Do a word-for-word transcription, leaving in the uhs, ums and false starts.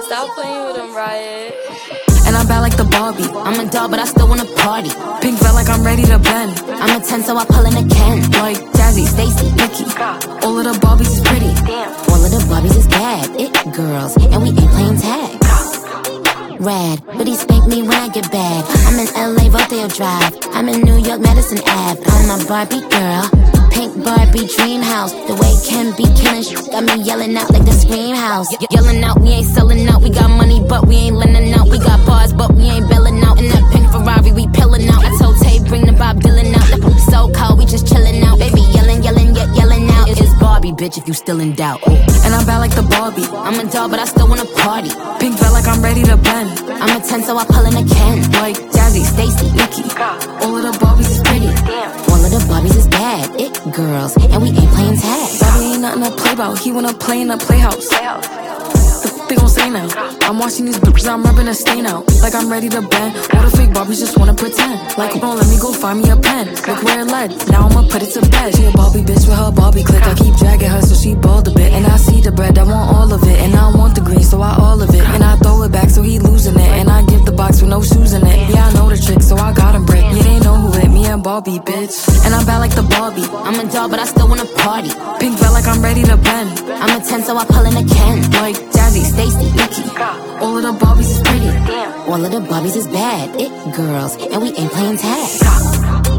Stop playing with him, Riot. And I'm bad like the Barbie. I'm a doll, but I still wanna party. Pink felt like I'm ready to bend. I'm a ten, so I pull in a Ken. Like Jazzy, Stacy, Nikki. All of the Barbies is pretty. All of the Barbies is bad. It girls, and we ain't playing tag. Rad, but he spank me when I get bad. I'm in L A, Rodeo Drive. I'm in New York, Madison Ave. I'm a Barbie girl. Pink Barbie dream house. The way Ken be killing shit got me yelling out like the Scream House. Ye yelling out, we ain't selling out. We got money, but we ain't lending out. We got bars, but we ain't belling out. In that pink Ferrari, we pillin' out. I told Tay, bring the Bob Dylan out. The poop so cold, we just chillin' out. Baby, yelling, yelling, yet yelling out. It's Barbie, bitch, if you still in doubt. Ooh. And I'm bad like the Barbie. I'm a doll, but I still wanna party. Pink felt like I'm ready to bend. I'm a ten, so I pull in a Ken. Like Jazzy, Stacy, Nikki. All of the Barbies is pretty. All of the Barbies is bad. It girls, and we ain't playing tag. Barbie ain't nothing to play about. He wanna play in a playhouse. The f they gon' say now? I'm watching these bitches, I'm rubbing a stain out. Like I'm ready to bend. All the fake Barbies just wanna pretend. Like, don't let me go find me a pen. Look where it led. Now I'ma put it to bed. She a Barbie bitch with her Barbie click. I keep dragging her so she bald a bit. And I see the bread, I want all of it. And I want the green, so I all of it. And I throw it back so he losing it. And I give the box with no shoes in it. Yeah, I know the trick, so I got him brick. Yeah, they know who hit me and Barbie, bitch. And I'm bad like the Barbie. I'm a doll, but I still wanna party. Pink felt like I'm ready to bend. I'm a ten, so I pull in a Ken. Like Jazzy, Stacy, Nikki. All of the Barbies is pretty. All of the Barbies is bad. It girls, and we ain't playing tag.